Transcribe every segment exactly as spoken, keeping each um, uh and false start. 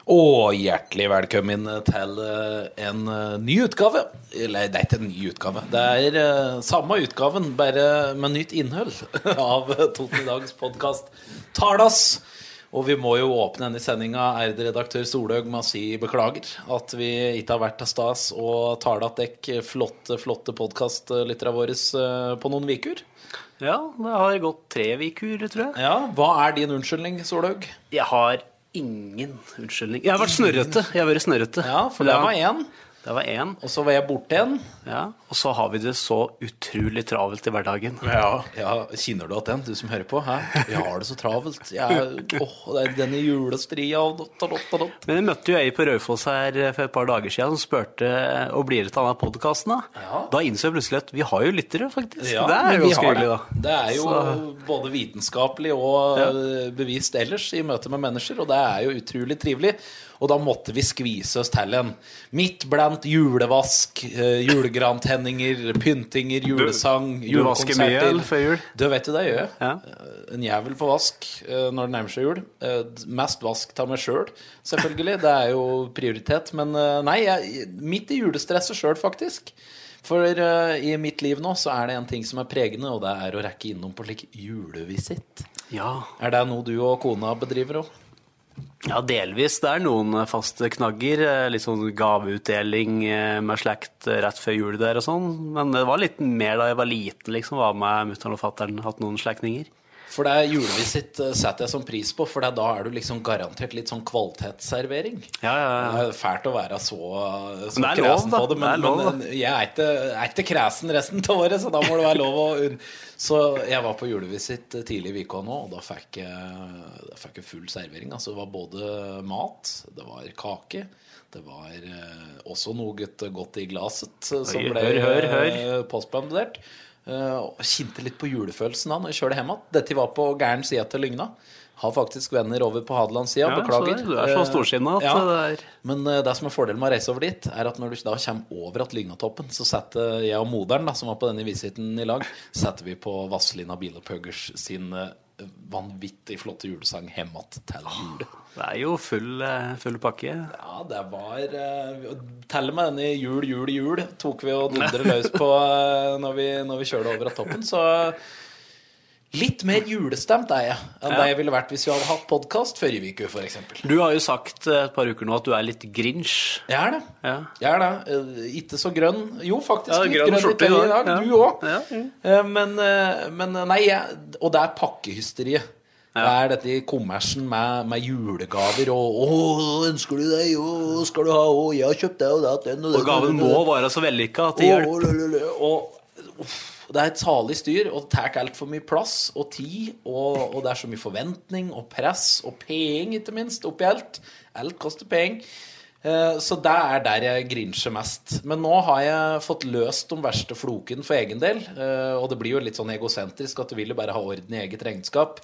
Og hjertelig velkommen til en ny utgave. Eller det er ikke en ny utgave. Det er uh, samme utgaven, bare med nytt innhold av Toten i dags podcast Tardas. Og vi må jo åpne denne sendinga, ærede redaktør Solhaug, med å si beklager at vi ikke har vært til stas og tale at dekk flotte, flotte podcastlyttere våre uh, på noen vikur. Ja, det har gått tre vikur, tror jeg. Ja, hva er din unnskyldning, Solhaug? Jeg har ingen unnskyldning. Jeg har vært snørrete. Jeg har vært snørete. Ja, for det var en. Det var en. Og så var jeg borte en. Ja, og så har vi det så utrolig travelt i hverdagen. Ja, ja, kjenner du at den, du som hører på? Hæ? Jeg har det så travelt. Jeg, åh, det er denne julestria. Men jeg møtte jo ei på Raufoss her for et par dager siden som spurte og blir det til denne podcasten da. Ja. Da innså jeg plutselig at vi har jo lyttere, faktisk. Ja, det er jo ganske hyggelig, da. Det er jo så. Både vitenskapelig og ja. bevist ellers i møte med mennesker, og det er jo utrolig trivelig. Og da måtte vi skvise oss til en midt blant julevask, julegrantenninger, pyntinger, julesang, du, du vasker mye for jul? Du vet jo det jeg gjør. Ja. En jævel på vask når det nærmer seg jul. Mest vask til meg selv, selvfølgelig. Det er jo prioritet. Men nei, jeg, midt i julestresset selv, faktisk. For uh, i mitt liv nå så er det en ting som er pregende, og det er å rekke innom på slik julevisitt. Ja. Er det noe du og kona bedriver også? Ja, delvis. Det er noen faste knagger, litt sånn gaveutdeling med slekt rett før jul der og sånn. Men det var litt mer da jeg var liten, liksom, var med mutteren og fatteren hatt noen slektninger. For det julevisitt setter jeg som pris på, for da er du liksom garantert litt sånn kvalitetsservering. Ja, ja, ja. Det er fælt å være så, så men det er kresen lov, da. på det, men, det er lov, men jeg er ikke, er ikke kresen resten av året, så da må det være lov å... Så jeg var på julevisitt tidlig i uka nå, og da fikk jeg, da fikk jeg full servering. Altså det var både mat, det var kake, det var også noe godt i glaset, som ble hør, hør, hør. postbandert. Uh, og kjente litt på julefølelsen da når jeg kjørte hjemme. Dette var på gæren siden til Lygna. Har faktisk venner over på Hadelandssida. Ja, beklager. Så det, du er så storsinnet at uh, ja. det er... Men uh, det som er fordelen med å reise over dit, er at når du da kommer over at Lygnatoppen, så setter jeg og moderen, da, som var på denne visiten i lag, setter vi på Vazelina Bilopuggers sin uh, vanvittig flotte julesang Hemmat til jule. Det er jo full, full pakke. Ja, det var uh, telle med denne jul, jul, jul tok vi og dundre løs på uh, når, vi, når vi kjørte over av toppen. Så litt mer julestemt er jeg enn ja. det jeg ville vært hvis vi hadde hatt podcast før i uke, for eksempel. Du har jo sagt et par uker nå at du er litt grinch. Jeg er det. Ja. Jeg er det. Uh, ikke så grønn. Jo, faktisk ja, litt grønn, grønn skjorte, i dag. Ja. Du også. Ja. Mm. Uh, men, uh, men nei, jeg, og det er pakkehysteriet. Ja. Det er dette i kommersen med, med julegaver og «Åh, ønsker du deg? Åh, skal du ha? Åh, jeg har kjøpt deg og det den og den». Og gaven må være så vellykket at det hjelper. Og, og det er et salig styr, og det tar alt for mye plass og tid, og, og det er så mye forventning og press og peng, ikke minst, oppi alt. Alt koster peng. Så det er der jeg grinsjer mest. Men nå har jeg fått løst de verste floken for egen del, og det blir jo litt sånn egosentrisk at du vil jo bare ha orden i eget regnskap.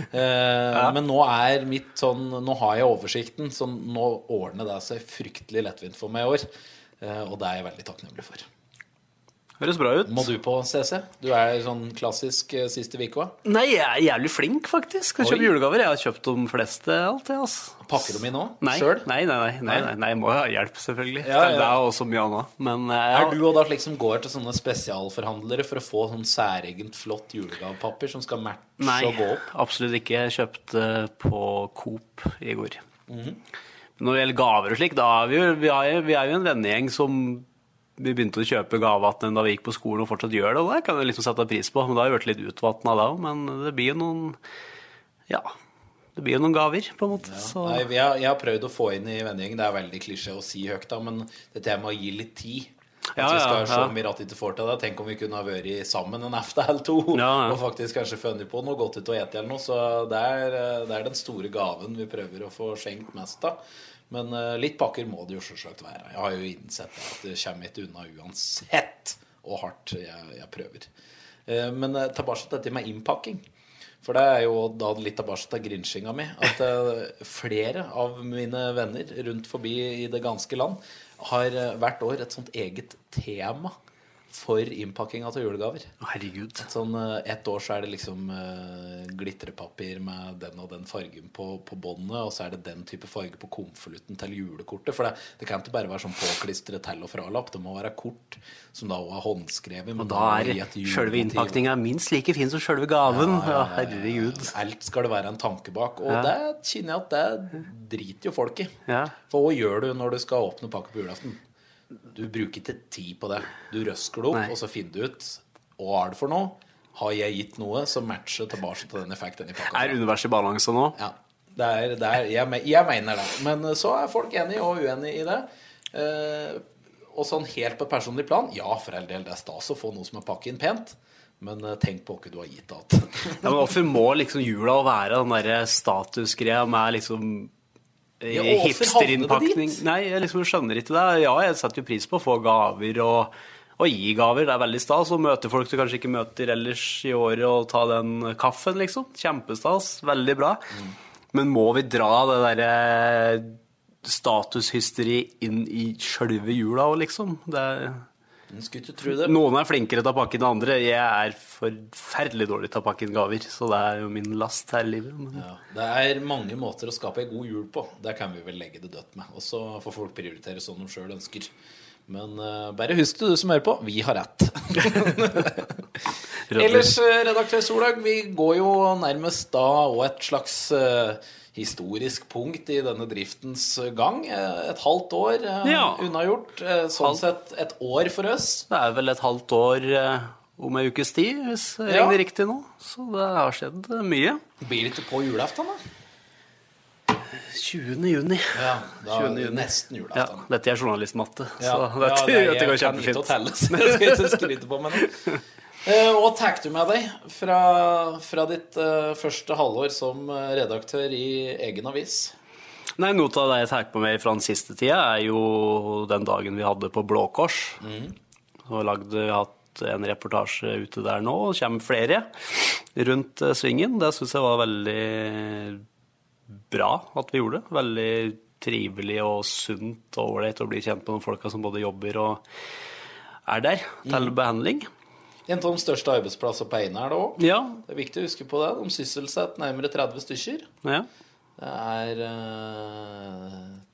Ja. Men nå er mitt sånn, nå har jeg oversikten, så nå ordner det seg fryktelig lettvint for meg i år, og det er jeg veldig takknemlig for. Høres bra ut. Må du på C C? Du er sånn klassisk uh, siste vika. Nei, jeg er jævlig flink faktisk. Jeg kjøper julegaver. Jeg har kjøpt de fleste alltid, altså. Pakker du mine nå? Nei. Selv? Nei, nei, nei, nei, nei, nei. Jeg må ha hjelp, selvfølgelig. Ja, ja. Det er også mye annet. Men, uh, er du og da liksom går til sånne spesialforhandlere for å få sånn særegent flott julegavepapir som skal matche nei, og gå opp? Nei, absolutt ikke. Jeg kjøpte på Coop i går. Mm-hmm. Når det gjelder gaver og slik, da er vi jo, vi er, vi er jo en vennegjeng som vi begynte å kjøpe gavevatten da vi gikk på skolen og fortsatt gjør det, og det kan vi liksom sette pris på. Men da har vi vært litt utvattnet da, men det blir jo noen, ja, det blir jo noen gaver på en måte. Ja. Nei, jeg har, jeg har prøvd å få inn i vennegjengen, det er veldig klisjé å si høyt da, men dette med å gi litt tid. At ja, vi skal ja, se om vi rett ikke får til det. Tenk om vi kunne ha vært sammen en aften eller to, ja, ja. Og faktisk kanskje funnet på noe, gått ut og ete eller noe, så det er, det er den store gaven vi prøver å få skjenkt mest av. Men uh, litt pakker må det jo selvsagt være. Jeg har jo innsett at det kommer ikke unna uansett og hardt jeg, jeg prøver. Uh, men uh, tilbake til dette med innpakking. For det er jo da litt tilbake til grinshinga mi. At uh, flere av mine venner rundt forbi i det ganske land har uh, hvert år et sånt eget tema for innpakking av julegaver. Herregud. Sånn, et år så er det liksom uh, glitrepapir med den og den fargen på, på båndet, og så er det den type farge på konvolutten til julekortet. For det, det kan ikke bare være sånn påklistret til- og fralapp. Det må være kort som da også er håndskrevet. Og da er selve innpakningen minst like fin som selve gaven. Ja, ja, ja, herregud. Alt skal det være en tanke bak. Og ja. Det kjenner jeg at det driter jo folk i. Ja. For hva gjør du når du skal åpne pakke på julaften? Du bruker ikke tid på det. Du røsker det opp, Nei. Og så finner du ut hva er det for noe. Har jeg gitt noe som matcher tilbake til den effekten i pakka? Er universet balanse nå? Ja, det er, det er, jeg, jeg mener det. Men så er folk enige og uenige i det. Eh, og sånn helt på personlig plan, ja, for all del, det er stas å få noe som er pakket inn pent. Men tenk på hva du har gitt alt. Ja, men hvorfor må liksom jula være den der statusgreia med liksom ja, hipsterinnpakning? Nei, jeg liksom skjønner ikke det. Ja, jeg setter jo pris på å få gaver og, og gi gaver. Det er veldig stas å møte folk du kanskje ikke møter ellers i året og ta den kaffen, liksom. Kjempestas, veldig bra. Mm. Men må vi dra det der statushysteri inn i selve jula også, liksom? Det er... Skulle ikke tro det. Noen er flinkere til å pakke enn andre. Jeg er forferdelig dårlig til å pakke inn gaver, så det er jo min last her i livet. Men... Ja, det er mange måter å skape en god jul på. Det kan vi vel legge det dødt med. Og så får folk prioritere sånn de selv ønsker. Men uh, bare husk det, du som hører på. Vi har rett. Ellers, redaktør Solhaug, vi går jo nærmest da og et slags... Uh, historisk punkt i denne driftens gang. Et halvt år ja. Unnagjort. Sånn Halv... sett et år for oss. Det er vel et halvt år om en ukes tid, hvis jeg ja. regner riktig nå. Så det har skjedd mye. Blir det ikke på julaften, da? tjuende juni. Ja, da er det nesten julaften. Ja, dette er journalistmatte. Ja. Så dette, ja, det, dette går kjempefint. Jeg kan ikke å telle, så jeg skal ikke skryte på meg nå. Uh, og takk du med deg fra, fra ditt uh, første halvår som redaktør i egen avis? Nei, noe av det jeg takk på meg fra den siste tida er jo den dagen vi hadde på Blå Kors. Mm. Og lagde, vi har hatt en reportasje ute der nå, og kommer flere rundt uh, svingen. Det synes jeg var veldig bra at vi gjorde det. Veldig trivelig og sunt og ålreit å bli kjent med de folka som både jobber og er der til mm. behandling. En av de største arbeidsplasser på Einar er det også. Ja. Det er viktig å huske på det. De sysselsetter nærmere tretti stykker. Ja. Det er... Uh,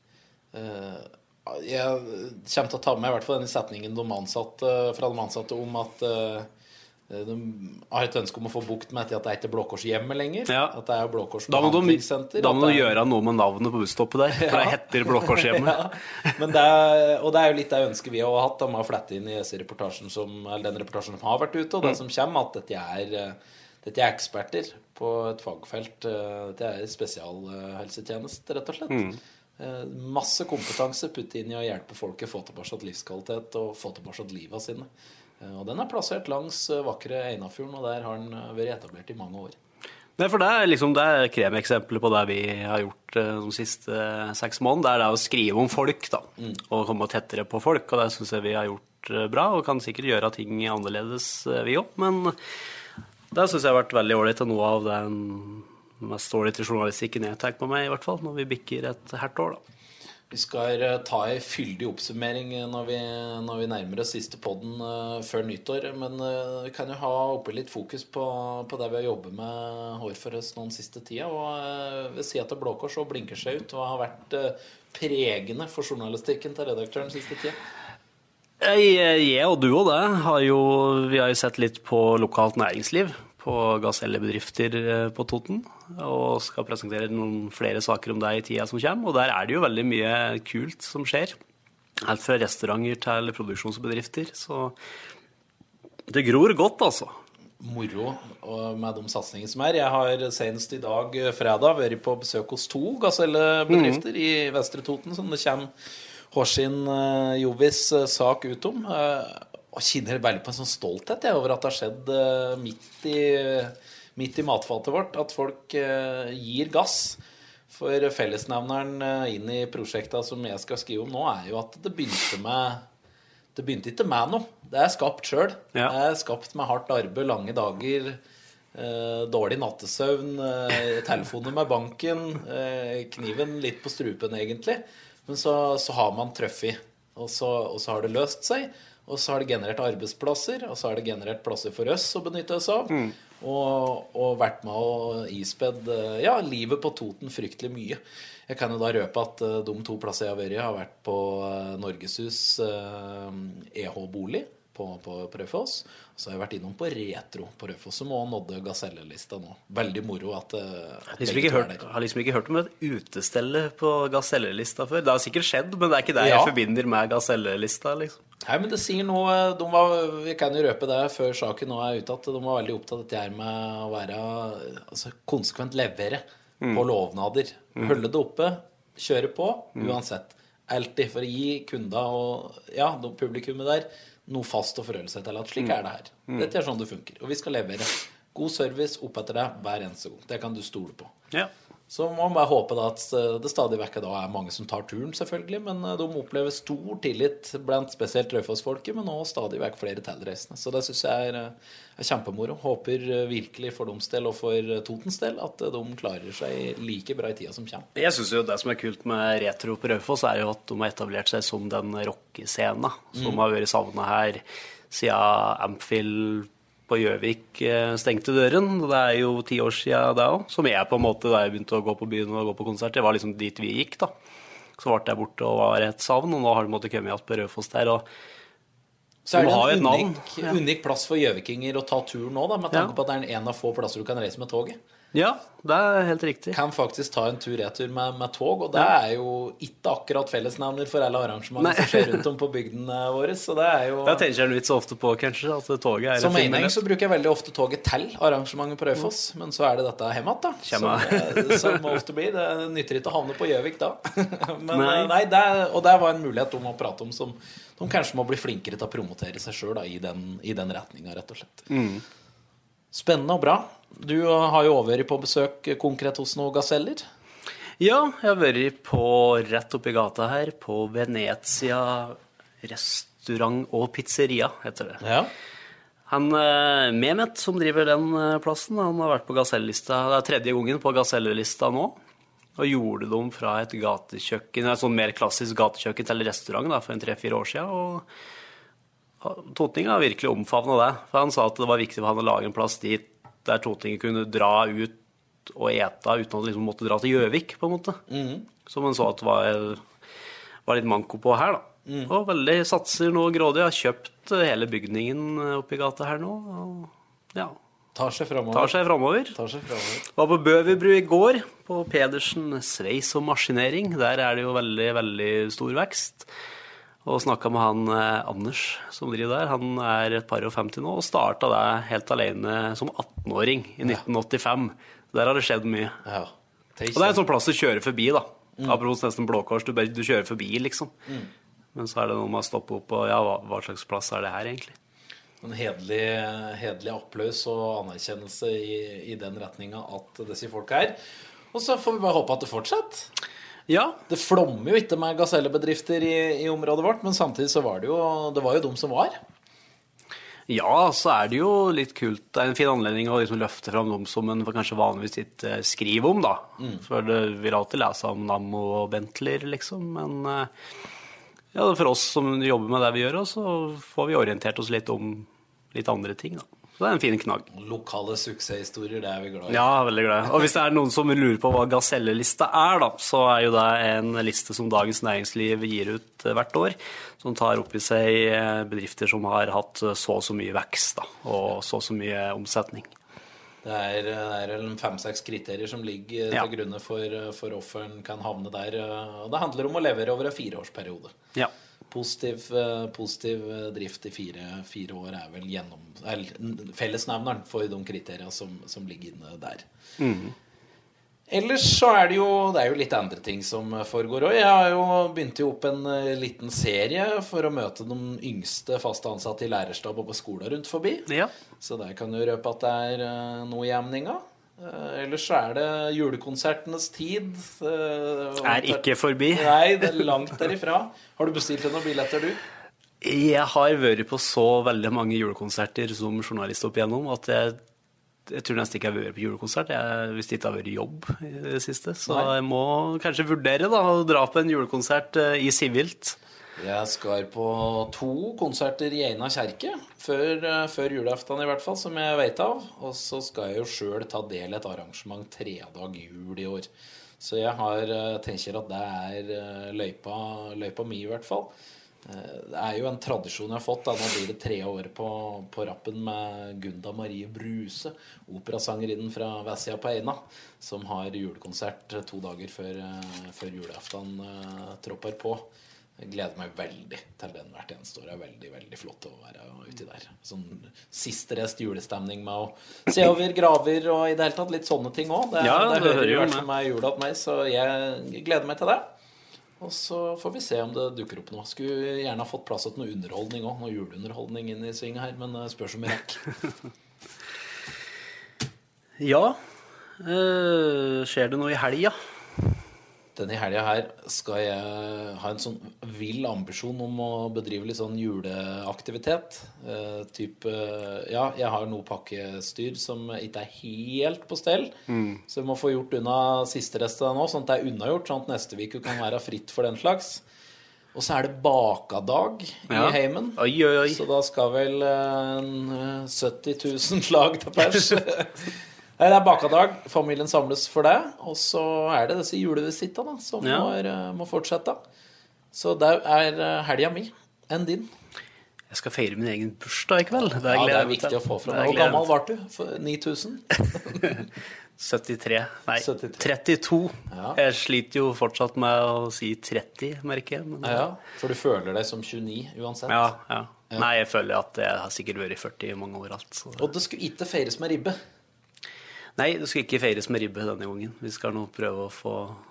uh, jeg kommer til å ta med i hvert fall denne setningen de ansatte, fra de ansatte om at uh, de har et ønske om å få bukt med at det er ikke Blå Kors hjemme lenger. Ja. At det er Blå Kors behandlingssenter. Da må du gjøre noe med navnet på busstoppet der, for ja. Det heter Blå Kors hjemme. Ja. Men det er, og det er jo litt det ønsket vi har hatt. De har flett inn i reportasjen som, eller den reportasjen som har vært ute, og det mm. som kommer, at dette er, dette er eksperter på et fagfelt. Dette er spesialhelsetjeneste, rett og slett. Mm. Masse kompetanse putt inn i å hjelpe folk å få tilbake livskvalitet og få tilbake livet sine. Og den er plassert langs vakre Einafjorden, og der har den vært etablert i mange år. Nei, for det er liksom det er kremeksempler på det vi har gjort de siste seks månedene. Det er det å skrive om folk da, mm. og komme tettere på folk, og det synes jeg vi har gjort bra, og kan sikkert gjøre ting annerledes vi også, men det synes jeg har vært veldig ålreit til noe av den mest ålreite journalistikken jeg tar på meg, i hvert fall, når vi bikker et hvert år da. Vi skal ta en fyldig oppsummering når vi, når vi nærmer oss siste podden uh, før nyttår, men uh, vi kan jo ha oppe litt fokus på, på det vi har jobbet med hår for oss noen siste tida, og uh, vi sier at Blå Kors og blinker seg ut, og har vært uh, pregende for journalistikken til redaktøren siste tida. Jeg, jeg og du og det har jo, vi har jo sett litt på lokalt næringsliv, på gasellebedrifter på Toten, og skal presentere noen flere saker om det i tida som kommer, og der er det jo veldig mye kult som skjer, helt fra restauranter til produksjonsbedrifter, så det gror godt altså. Moro med de satsninger som er. Jeg har senest i dag, fredag, vært på besøk hos to gasellebedrifter mm. i Vestre Toten, som det kommer Hårsin uh, Jovis uh, sak ut om, uh, og kjenner veldig på en sånn stolthet jeg, over at det har skjedd uh, midt, i, midt i matfatet vårt, at folk uh, gir gass. For fellesnevneren uh, inn i prosjektet som jeg skal skrive om nå, er jo at det begynte med det begynte ikke med noe. Det er skapt selv. Ja. Det er skapt med hardt arbeid, lange dager, uh, dårlig nattesøvn, uh, telefoner med banken, uh, kniven litt på strupen egentlig. Men så, så har man trøffet, og så, og så har det løst seg. og så har det generert arbeidsplasser, og så har det generert plasser for oss å benytte oss av, mm. og, og vært med å ispedd, ja, livet på Toten fryktelig mye. Jeg kan jo da røpe at de to plasser jeg har vært i har vært på Norgeshus E H-bolig på, på Raufoss, så har jeg vært innom på Retro på Raufoss, som også nådde Gaselle-lista nå. Veldig moro at, at jeg liksom hørt, har liksom ikke hørt om et utestelle på Gaselle-lista før. Det har sikkert skjedd, men det er ikke det ja. Jeg forbinder med Gaselle-lista, liksom. Nei, men det sier noe, de var, vi kan jo røpe det før saken nå er ute, at de var veldig opptatt av dette her med å være altså, konsekvent levere mm. på lovnader. Mm. Holde det oppe, kjøre på, mm. uansett. Alltid for å gi kunder og ja, publikummet der noe fast å forholde seg til at slik er det her. Mm. Dette er sånn det funker. Og vi skal levere god service opp etter deg hver eneste gang. Det kan du stole på. Ja. Så må man bare håpe da at det stadig vekk da er mange som tar turen selvfølgelig, men de opplever stor tillit blant spesielt Raufoss-folket, men også stadig vekk flere tilreisende. Så det synes jeg er, er kjempemoro. Håper virkelig for deres del og for Totens del at de klarer seg like bra i tida som kommer. Jeg synes jo det som er kult med Retro på Raufoss er jo at de har etablert seg som den rockescena som mm. har vært savnet her siden Amphil på Gjøvik stengte døren. Det er jo ti år siden det også, som jeg på en måte da jeg begynte å gå på byen og gå på konsert. Det var liksom dit vi gikk da. Så ble jeg borte og var et savn, og nå har de måttet komme igjen på Raufoss der, og så er det en unik, ja. unik plass for gjøvikinger å ta turen nå da, med tanke ja. på at det er en av få plasser du kan reise med toget. Ja, det er helt riktig. Kan faktisk ta en tur-retur med, med tog, og det ja. er jo ikke akkurat fellesnavner for alle arrangementer som skjer rundt om på bygden våre, så det er jo... Det tenker jeg litt så ofte på, kanskje, at toget er... Som mening så bruker jeg veldig ofte toget til arrangementet på Raufoss, mm. men så er det dette hjemme da, som, som ofte blir. Det nytter ikke å havne på Gjøvik da. Men nei, nei det er, og det var en mulighet om å prate om som de kanskje må bli flinkere til å promotere seg selv da, i, den, i den retningen, rett og slett. Mm. Spennende og bra. Du har jo vært på besøk konkret hos noen gaseller. Ja, jeg har vært på rett oppi gata her, på Venezia restaurant og pizzeria, heter det. Ja. Han Mehmet, som driver den plassen, han har vært på gasellista, det er tredje gangen på gasellista nå, og gjorde dem fra et gatekjøkken, et sånn mer klassisk gatekjøkken til restaurant da, for en tre-fire år siden, og Totning har virkelig omfavnet det, for han sa at det var viktig for han å lage en plass dit der Totning kunne dra ut og ete uten at liksom måtte dra til Gjøvik, på en måte. Mm. Som han så at det var, var litt manko på her, da. Mm. Og veldig satser nå grådig. Har kjøpt hele bygningen oppi gata her nå. Og ja, tar seg fremover. Tar seg fremover. Tar seg fremover. Var på Bøverbru i går, på Pedersen Sveis og Maskinering. Der er det jo veldig, veldig stor vekst. Og snakket med han eh, Anders som driver der. Han er et par og femti nå, og startet det helt alene som atten-åring i nitten åttifem. Der har det skjedd mye. Ja. Det og det er en sånn plass du kjører forbi da. Mm. Apropos nesten Blå Kors, du, du kjører forbi liksom. Mm. Men så er det noe med å stoppe opp, og ja, hva, hva slags plass er det her egentlig? En hedelig, hedelig applaus og anerkjennelse i, i den retningen at disse folk er. Og så får vi bare håpe at det fortsetter. Ja. Det flommer jo ikke med gasellebedrifter i, i området vårt, men samtidig så var det jo, det var jo de som var. Ja, så er det jo litt kult. Det er en fin anledning å liksom løfte frem dem som en kanskje vanligvis ikke skriver om, da. Mm. For det vil alltid lese om Nammo og Bentley, liksom. Men ja, for oss som jobber med det vi gjør, så får vi orientert oss litt om litt andre ting, da. Så det er en fin knagg. Lokale suksesshistorier, det er vi glad i. Ja, veldig glad i. Og hvis det er noen som lurer på hva Gaselle-lista er, da, så er jo det en liste som Dagens Næringsliv gir ut hvert år, som tar opp i seg bedrifter som har hatt så og så mye vekst, da, og så og så mye omsetning. Det er, det er fem-seks kriterier som ligger til ja. grunne for, for offeren kan havne der. Og det handler om å levere over en fireårsperiode. Ja. Positiv, positiv drift i fire, fire år er vel gjennom, er fellesnevneren for de kriteriene som, som ligger inne der. Mm. Ellers så er det jo, det er jo litt andre ting som foregår også. Jeg har jo begynt jo opp en liten serie for å møte de yngste faste ansatte i lærerstab og på skolen rundt forbi. Ja. Så der kan du røpe at det er noe i emninga. Uh, ellers så er det julekonsertenes tid. Uh, er ikke forbi. Nei, det er langt derifra. Har du bestilt noen billetter, du? Jeg har vært på så veldig mange julekonserter som journalist opp igjennom, at jeg, jeg tror nesten ikke jeg har vært på julekonsert. Jeg visste ikke jeg har vært i jobb i det siste. Så Nei. Jeg må kanskje vurdere da, å dra på en julekonsert uh, i sivilt. Jeg skal på to konserter i Eina kjerke, før, før julaften i hvert fall, som jeg vet av. Og så skal jeg jo selv ta del i et arrangement tredag jul i år. Så jeg har, tenker at det er løypa, løypa mi i hvert fall. Det er jo en tradisjon jeg har fått, da. Nå blir det tre år på, på rappen med Gunda Marie Bruse, operasangerinnen fra Vessia på Eina, som har julekonsert to dager før, før julaften uh, tropper på. Jeg gleder meg veldig til den hvert eneste år. Det er veldig, veldig flott å være ute der. Sånn siste rest julestemning med å se over graver og i det hele tatt litt sånne ting også. Det, ja, det, det hører jo jo hvert fall meg jula til meg, så jeg gleder meg til det. Og så får vi se om det dukker opp noe. Skulle gjerne ha fått plass til noe underholdning også, noe juleunderholdning inn i svinget her, men spørs om jeg rekker. Ja, uh, skjer det noe i helga? Denne helga her skal jeg ha en sånn vill ambisjon om å bedrive litt sånn juleaktivitet. Uh, typ, uh, ja, jeg har noe pakkestyr som ikke er helt på stell, mm. så jeg må få gjort unna siste restet nå, sånn at det er unnagjort, sånn at neste uke kan være fritt for den slags. Og så er det bakadag ja. i heimen, oi, oi, oi. Så da skal vel uh, sytti tusen slag til pers. Nei, det er bakadag, familien samles for det, og så er det disse julevisittene som ja. må, må fortsette. Så det er helga mi, enn din. Jeg skal feire min egen bursdag i kveld. Det ja, det er viktig å få fra deg. Hvor gammel var du? ni tusen? syttitre. Nei, syttitre. trettito. Ja. Jeg sliter jo fortsatt med å si tretti, merker jeg. Men... Ja, for du føler deg som tjueni uansett. Ja, ja. ja. Nei, jeg føler at jeg har sikkert vært førti i mange år alt. Så... Og det skulle ikke feires med ribbe. Nei, det skal ikke feires med ribbe denne gangen. Vi skal nå prøve å få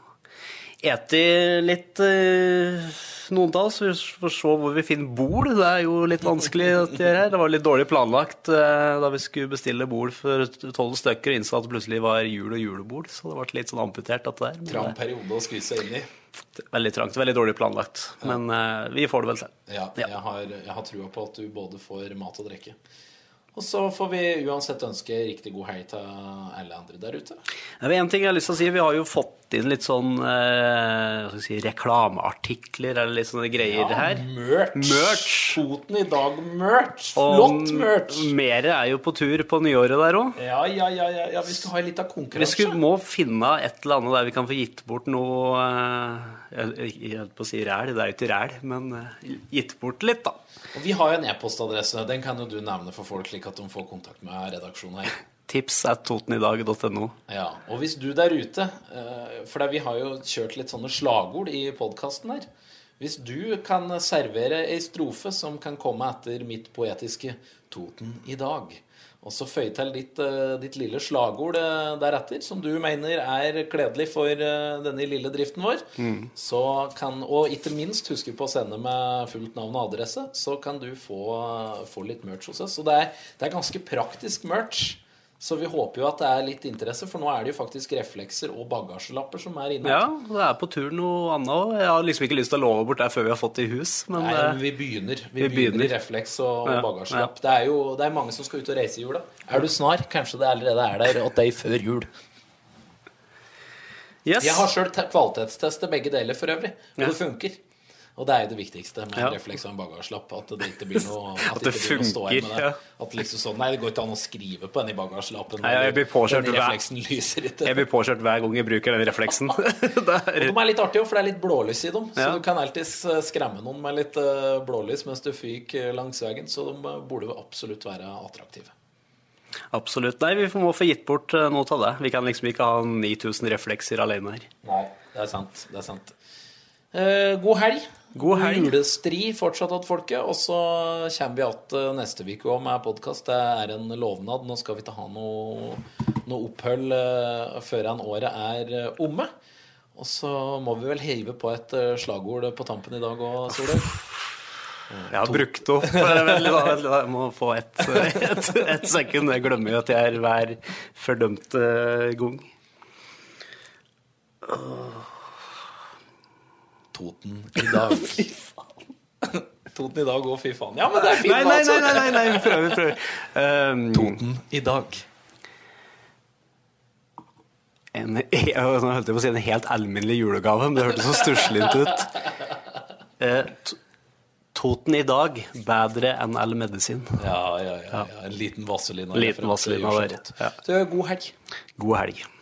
ete litt eh, noen av oss. Vi får se hvor vi finner bord. Det er jo litt vanskelig at det her. Det var litt dårlig planlagt eh, da vi skulle bestille bord for tolv stykker og innså at det plutselig var jul og julebord. Så det ble litt sånn amputert at det der. Trang periode å skvise inn i. Veldig trangt, veldig dårlig planlagt. Ja. Men eh, vi får det vel til. Ja, ja. Jeg, har, jeg har trua på at du både får mat og drikke. Og så får vi uansett ønske riktig god helg til alle andre der ute. Det er en ting jeg har lyst til å si. Vi har jo fått inn litt sånn eh, hva skal jeg si, reklameartikler eller litt sånne greier ja, her. merch. merch. Foten i dag, merch. Flott merch. Og mere er jo på tur på nyåret der også. Ja, ja, ja, ja, ja. Vi skal ha litt av konkurranse. Vi skulle, må finne et eller annet der vi kan få gitt bort noe, eh, jeg, jeg holdt på å si ræl, det er jo ikke ræl, men eh, gitt bort litt da. Og vi har jo en e-postadresse, den kan jo du nevne for folk slik at de får kontakt med redaksjonen her. Tips at totenidag punktum no. Ja, og hvis du der ute, for vi har jo kjørt litt sånne slagord i podcasten her, hvis du kan servere en strofe som kan komme etter mitt poetiske Toten i dag, og så føye til ditt, ditt lille slagord deretter, som du mener er kledelig for denne lille driften vår, mm. så kan, og ikke minst husk på å sende med fullt navn og adresse, så kan du få, få litt merch hos oss. Og det er, det er ganske praktisk merch, så vi håper jo at det er litt interesse, for nå er det jo faktisk reflekser og bagasjelapper som er inne. Ja, det er på tur noe annet. Jeg har liksom ikke lyst til å love bort det før vi har fått det i hus. Men nei, men vi begynner. Vi, vi begynner. begynner i refleks og ja, bagasjelapp. Ja. Det er jo det er mange som skal ut og reise i jula. Er du snar? Kanskje det allerede er der åt deg før jul. Yes. Jeg har selv kvalitetstestet begge deler for øvrig, og ja. det funker. Og det er jo det viktigste med ja. refleks og en bagasjelapp, at det ikke blir noe, at at det, det ikke blir noe stå her med det. Ja. At liksom sånn, nei, det går ikke an å skrive på den i bagasjelappen. Nei, jeg blir påkjørt den refleksen lyser ikke. Jeg blir påkjørt hver gang jeg bruker den refleksen. er... Og de er litt artige, for det er litt blålys i dem, så ja. du kan alltid skremme noen med litt blålys mens du fyk langs veien, så de burde jo absolutt være attraktive. Absolutt. Nei, vi må få gitt bort noe av det. Vi kan liksom ikke ha ni tusen reflekser alene her. Nei, det er sant. Det er sant. Eh, god helg. God helg. Julestri fortsatt at folket. Og så kommer vi at neste uke også med podcast. Det er en lovnad. Nå skal vi ikke ha noe, noe opphold uh, før en året er uh, omme. Og så må vi vel heive på et uh, slagord på tampen i dag også, Solveig. Jeg har brukt opp jeg må få et, et, et sekund. Jeg glemmer jo at jeg er hver fordømte gang. Toten i dag. Fy faen. Toten i dag og fy faen. Ja, men det er fint. Nei, nei, nei, nei, nei, nei. vi prøver, vi prøver. Um, Toten i dag. En, jeg holdt på å si en helt alminnelig julegave, men det hørtes så stuslint ut. Uh, Toten i dag, bedre enn all medisin. Ja, ja, ja, ja. En liten Vazelina. En liten Vazelina der. Ja. Så god helg. God helg.